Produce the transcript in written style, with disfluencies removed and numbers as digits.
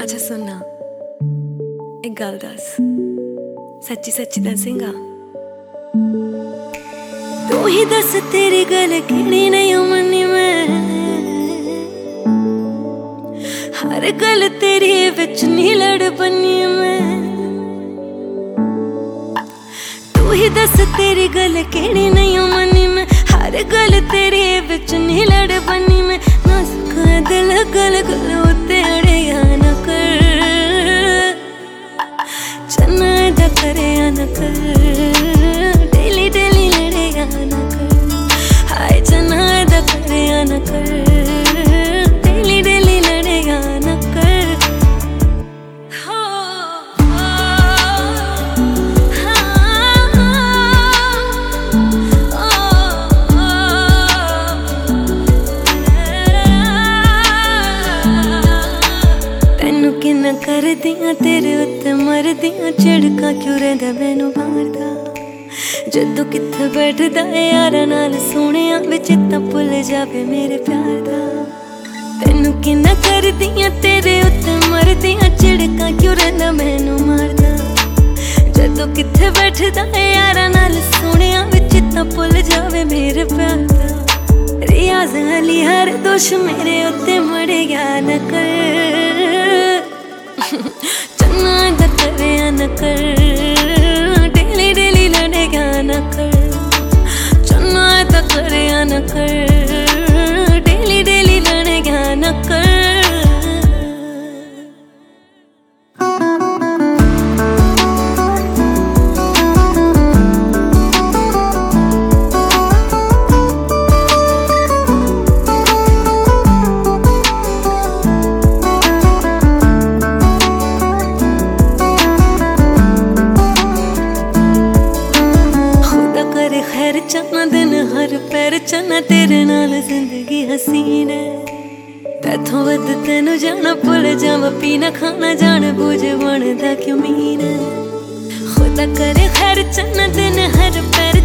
अच्छा सुनना, एक गल दस, सच्ची सच्ची दसेगा? तू ही दस तेरी गल केड़ी नहीं मन्नी मैं, हर गल तेरी विच नी लड़ बनी मैं। तू ही दस तेरी गल केड़ी नहीं मन्नी मैं, हर गल तेरी विच नी लड़ बनी मैं। नाजुक दिल गल गल उत्ते अड़िया न कर, चन्ना दा करेया न कर, डेली डेली लड़ेया न कर। हाय चन्ना दा करेया न कर, डेली डेली लड़ेया न कर। किन्ना कर दियां तेरे उत्ते मर दियां, झिड़का क्यों रहिंदा मैनू मारदा। जदों कित्थे बैठदा है यारां नाल सोहणिया वे चेता भुल जावे मेरे प्यार दा। तैनू किन्ना कर दियां तेरे उत्ते मर दियां, झिड़का क्यों रहिंदा मैनू मारदा। जदों कित्थे बैठदा है यारां नाल सोहणिया वे चेता भुल जावे मेरे प्यार दा। रियाज़ अली हर दोष मेरे उत्ते मड़ेया न कर, चन्ना दा करेया न कर, डेली डेली लड़ेया न कर। चन्ना दा करेया न कर, डेली डेली लड़ेया न कर। खैर चन्ना दिन हर पैर चन्ना, तेरे नाल जिंदगी हसीन है। तैथों वध तेनू जाना भुल जावा, पीना खाना जान बूझ बनदा क्यों मीन है। खुदा करे खैर चन्ना दिन हर पैर